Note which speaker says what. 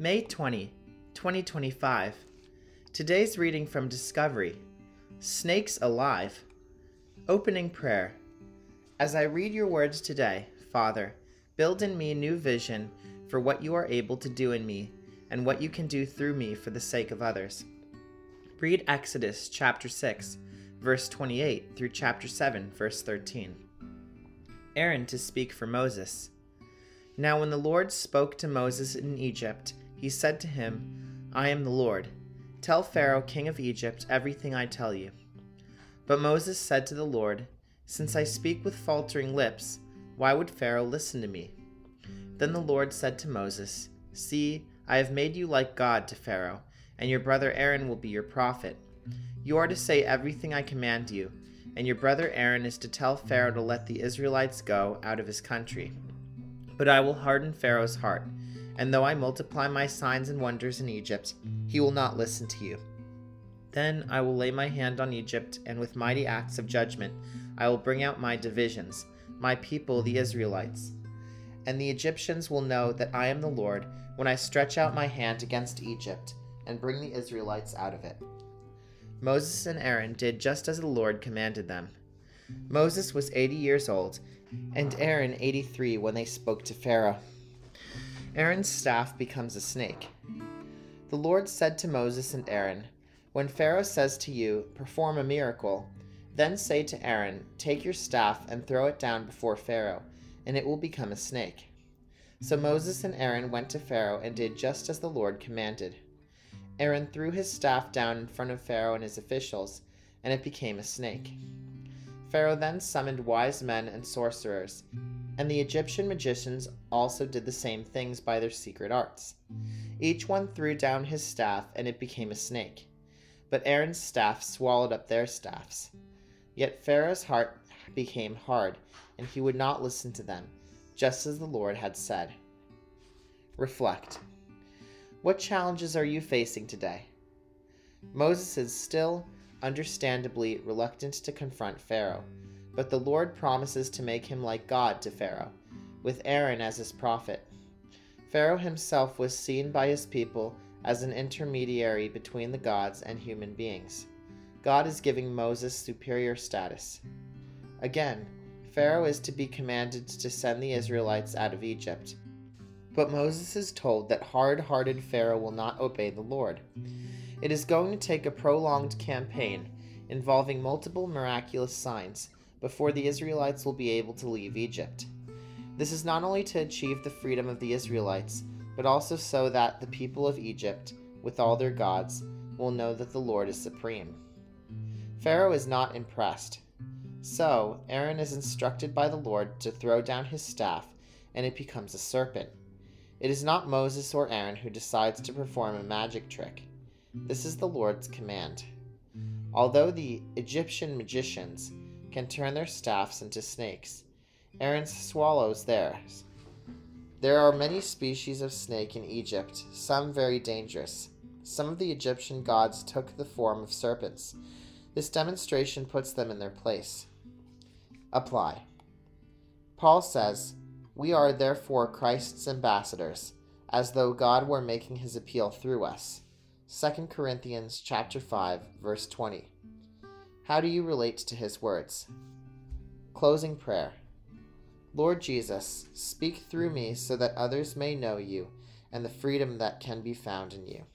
Speaker 1: May 2025. Today's reading from Discovery. Snakes Alive. Opening prayer. As I read your words today, Father, build in me new vision for what you are able to do in me and what you can do through me for the sake of others. Read Exodus chapter 6, verse 28 through chapter 7, verse 13. Aaron to speak for Moses. Now when the Lord spoke to Moses in Egypt, he said to him, I am the Lord. Tell Pharaoh, king of Egypt, everything I tell you. But Moses said to the Lord, Since I speak with faltering lips, why would Pharaoh listen to me? Then the Lord said to Moses, See, I have made you like God to Pharaoh, and your brother Aaron will be your prophet. You are to say everything I command you, and your brother Aaron is to tell Pharaoh to let the Israelites go out of his country. But I will harden Pharaoh's heart, and though I multiply my signs and wonders in Egypt, he will not listen to you. Then I will lay my hand on Egypt, and with mighty acts of judgment I will bring out my divisions, my people the Israelites. And the Egyptians will know that I am the Lord when I stretch out my hand against Egypt and bring the Israelites out of it. Moses and Aaron did just as the Lord commanded them. Moses was 80 years old, and Aaron 83 when they spoke to Pharaoh. Aaron's staff becomes a snake. The Lord said to Moses and Aaron, When Pharaoh says to you, Perform a miracle, then say to Aaron, Take your staff and throw it down before Pharaoh, and it will become a snake. So Moses and Aaron went to Pharaoh and did just as the Lord commanded. Aaron threw his staff down in front of Pharaoh and his officials, and it became a snake. Pharaoh then summoned wise men and sorcerers, and the Egyptian magicians also did the same things by their secret arts. Each one threw down his staff, and it became a snake. But Aaron's staff swallowed up their staffs. Yet Pharaoh's heart became hard, and he would not listen to them, just as the Lord had said. Reflect. What challenges are you facing today? Moses is still, understandably, reluctant to confront Pharaoh, but the Lord promises to make him like God to Pharaoh, with Aaron as his prophet. Pharaoh himself was seen by his people as an intermediary between the gods and human beings. God is giving Moses superior status. Again, Pharaoh is to be commanded to send the Israelites out of Egypt. But Moses is told that hard-hearted Pharaoh will not obey the Lord. It is going to take a prolonged campaign involving multiple miraculous signs before the Israelites will be able to leave Egypt. This is not only to achieve the freedom of the Israelites, but also so that the people of Egypt, with all their gods, will know that the Lord is supreme. Pharaoh is not impressed. So, Aaron is instructed by the Lord to throw down his staff, and it becomes a serpent. It is not Moses or Aaron who decides to perform a magic trick. This is the Lord's command. Although the Egyptian magicians can turn their staffs into snakes, Aaron swallows theirs. There are many species of snake in Egypt, some very dangerous. Some of the Egyptian gods took the form of serpents. This demonstration puts them in their place. Apply. Paul says, We are therefore Christ's ambassadors, as though God were making his appeal through us. 2 Corinthians chapter 5, verse 20. How do you relate to his words? Closing prayer. Lord Jesus, speak through me so that others may know you and the freedom that can be found in you.